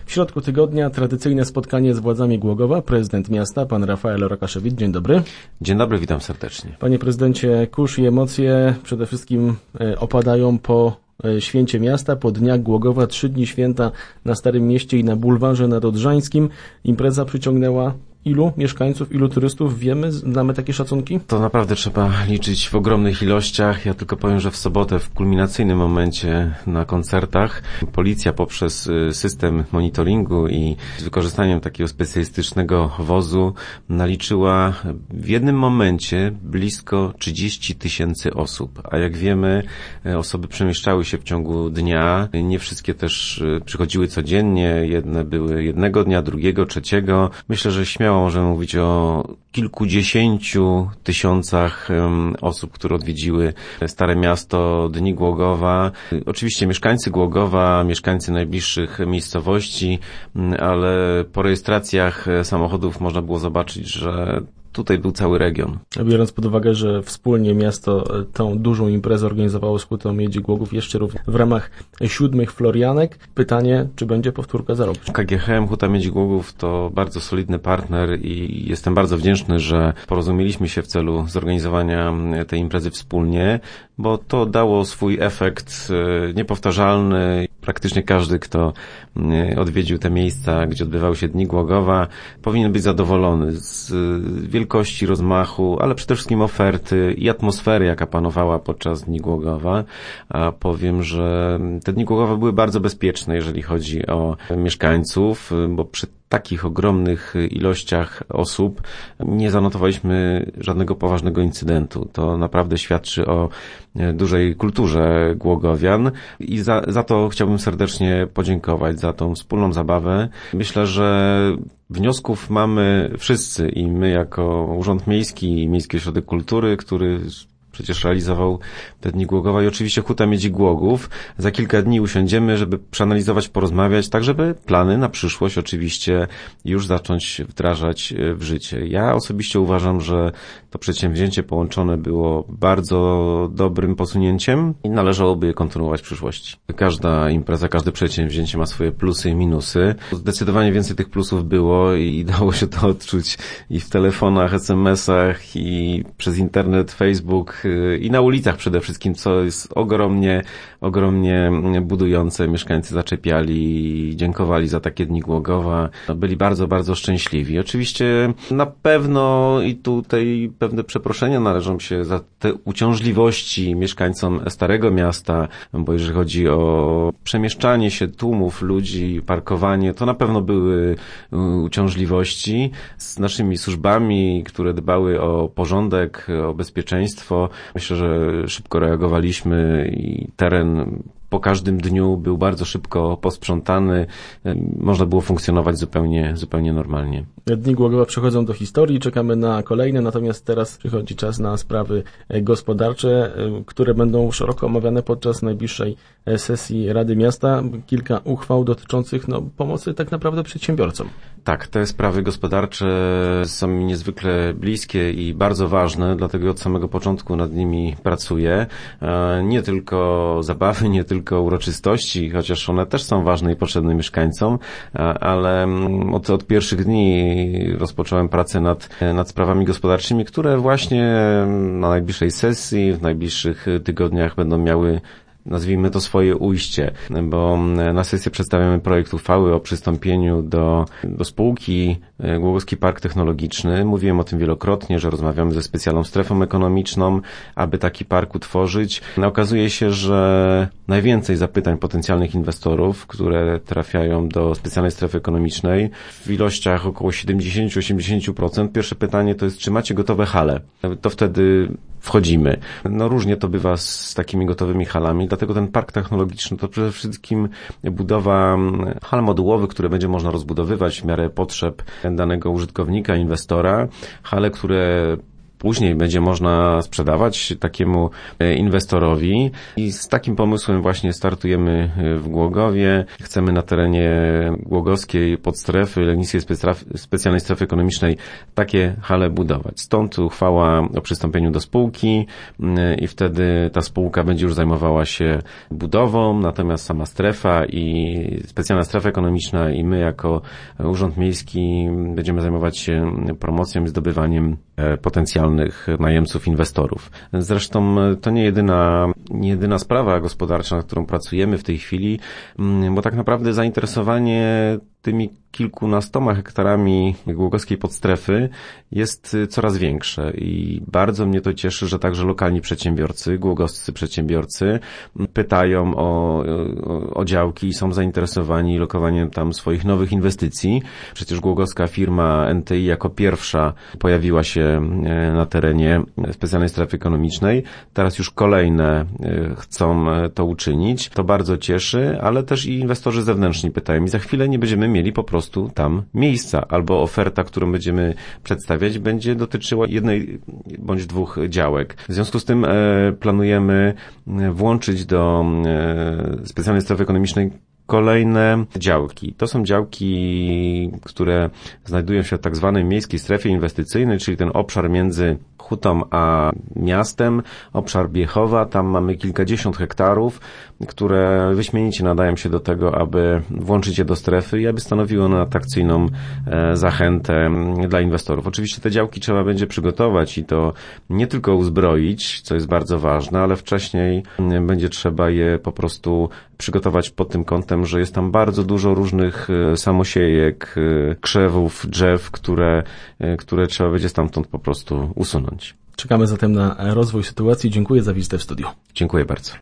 W środku tygodnia tradycyjne spotkanie z władzami Głogowa. Prezydent miasta, pan Rafael Rokaszewicz. Dzień dobry. Dzień dobry, witam serdecznie. Panie prezydencie, kurz i emocje przede wszystkim opadają po święcie miasta, po dniach Głogowa. 3 dni święta na Starym Mieście i na bulwarze nadodrzańskim. Impreza przyciągnęła ilu mieszkańców, ilu turystów? Wiemy, znamy takie szacunki? To naprawdę trzeba liczyć w ogromnych ilościach. Ja tylko powiem, że w sobotę w kulminacyjnym momencie na koncertach policja poprzez system monitoringu i z wykorzystaniem takiego specjalistycznego wozu naliczyła w jednym momencie blisko 30 000 osób. A jak wiemy, osoby przemieszczały się w ciągu dnia. Nie wszystkie też przychodziły codziennie. Jedne były jednego dnia, drugiego, trzeciego. Myślę, że śmiało możemy mówić o kilkudziesięciu tysiącach osób, które odwiedziły Stare Miasto, Dni Głogowa. Oczywiście mieszkańcy Głogowa, mieszkańcy najbliższych miejscowości, ale po rejestracjach samochodów można było zobaczyć, że tutaj był cały region. Biorąc pod uwagę, że wspólnie miasto tą dużą imprezę organizowało z Hutą Miedzi Głogów jeszcze również w ramach 7 Florianek. Pytanie, czy będzie powtórka za rok? KGHM Huta Miedzi Głogów to bardzo solidny partner i jestem bardzo wdzięczny, że porozumieliśmy się w celu zorganizowania tej imprezy wspólnie, bo to dało swój efekt niepowtarzalny. Praktycznie każdy, kto odwiedził te miejsca, gdzie odbywały się Dni Głogowa, powinien być zadowolony z wielkości, rozmachu, ale przede wszystkim oferty i atmosfery, jaka panowała podczas Dni Głogowa. A powiem, że te Dni Głogowa były bardzo bezpieczne, jeżeli chodzi o mieszkańców, bo przy takich ogromnych ilościach osób nie zanotowaliśmy żadnego poważnego incydentu. To naprawdę świadczy o dużej kulturze głogowian i za to chciałbym serdecznie podziękować, za tą wspólną zabawę. Myślę, że wniosków mamy wszyscy i my jako Urząd Miejski i Miejski Ośrodek Kultury, który przecież realizował te Dni Głogowa i oczywiście Huta Miedzi Głogów. Za kilka dni usiądziemy, żeby przeanalizować, porozmawiać, tak żeby plany na przyszłość oczywiście już zacząć wdrażać w życie. Ja osobiście uważam, że to przedsięwzięcie połączone było bardzo dobrym posunięciem i należałoby je kontynuować w przyszłości. Każda impreza, każde przedsięwzięcie ma swoje plusy i minusy. Zdecydowanie więcej tych plusów było i dało się to odczuć i w telefonach, SMS-ach i przez internet, Facebook i na ulicach przede wszystkim, co jest ogromnie budujące. Mieszkańcy zaczepiali i dziękowali za takie Dni Głogowa. Byli bardzo, bardzo szczęśliwi. Oczywiście na pewno i tutaj pewne przeproszenia należą się za te uciążliwości mieszkańcom Starego Miasta, bo jeżeli chodzi o przemieszczanie się tłumów ludzi, parkowanie, to na pewno były uciążliwości. Z naszymi służbami, które dbały o porządek, o bezpieczeństwo, myślę, że szybko reagowaliśmy i teren po każdym dniu był bardzo szybko posprzątany. Można było funkcjonować zupełnie normalnie. Dni Głogowa przechodzą do historii, czekamy na kolejne, natomiast teraz przychodzi czas na sprawy gospodarcze, które będą szeroko omawiane podczas najbliższej sesji Rady Miasta. Kilka uchwał dotyczących pomocy tak naprawdę przedsiębiorcom. Tak, te sprawy gospodarcze są mi niezwykle bliskie i bardzo ważne, dlatego od samego początku nad nimi pracuję. Nie tylko zabawy, nie tylko uroczystości, chociaż one też są ważne i potrzebne mieszkańcom, ale od pierwszych dni rozpocząłem pracę nad sprawami gospodarczymi, które właśnie na najbliższej sesji, w najbliższych tygodniach będą miały, nazwijmy to, swoje ujście, bo na sesję przedstawiamy projekt uchwały o przystąpieniu do spółki Głogowski Park Technologiczny. Mówiłem o tym wielokrotnie, że rozmawiamy ze specjalną strefą ekonomiczną, aby taki park utworzyć. Okazuje się, że najwięcej zapytań potencjalnych inwestorów, które trafiają do specjalnej strefy ekonomicznej, w ilościach około 70-80%. Pierwsze pytanie to jest, czy macie gotowe hale? To wtedy wchodzimy. Różnie to bywa z takimi gotowymi halami, dlatego ten park technologiczny to przede wszystkim budowa hal modułowych, które będzie można rozbudowywać w miarę potrzeb danego użytkownika, inwestora. Hale, które później będzie można sprzedawać takiemu inwestorowi i z takim pomysłem właśnie startujemy w Głogowie. Chcemy na terenie głogowskiej podstrefy, Legnickiej Specjalnej Strefy Ekonomicznej takie hale budować. Stąd uchwała o przystąpieniu do spółki i wtedy ta spółka będzie już zajmowała się budową, natomiast sama strefa i Specjalna Strefa Ekonomiczna i my jako Urząd Miejski będziemy zajmować się promocją i zdobywaniem potencjalnych najemców, inwestorów. Zresztą to nie jedyna sprawa gospodarcza, nad którą pracujemy w tej chwili, bo tak naprawdę zainteresowanie tymi kilkunastoma hektarami głogowskiej podstrefy jest coraz większe i bardzo mnie to cieszy, że także lokalni przedsiębiorcy, głogowscy przedsiębiorcy pytają o działki i są zainteresowani lokowaniem tam swoich nowych inwestycji. Przecież głogowska firma NTI jako pierwsza pojawiła się na terenie Specjalnej Strefy Ekonomicznej. Teraz już kolejne chcą to uczynić. To bardzo cieszy, ale też i inwestorzy zewnętrzni pytają i za chwilę nie będziemy mieli po prostu tam miejsca, albo oferta, którą będziemy przedstawiać, będzie dotyczyła jednej bądź dwóch działek. W związku z tym planujemy włączyć do Specjalnej Strefy Ekonomicznej kolejne działki. To są działki, które znajdują się w tak zwanej miejskiej strefie inwestycyjnej, czyli ten obszar między Hutą a miastem, obszar Biechowa. Tam mamy kilkadziesiąt hektarów, które wyśmienicie nadają się do tego, aby włączyć je do strefy i aby stanowiły one atrakcyjną zachętę dla inwestorów. Oczywiście te działki trzeba będzie przygotować i to nie tylko uzbroić, co jest bardzo ważne, ale wcześniej będzie trzeba je po prostu przygotować pod tym kątem, że jest tam bardzo dużo różnych samosiejek, krzewów, drzew, które trzeba będzie stamtąd po prostu usunąć. Czekamy zatem na rozwój sytuacji. Dziękuję za wizytę w studiu. Dziękuję bardzo.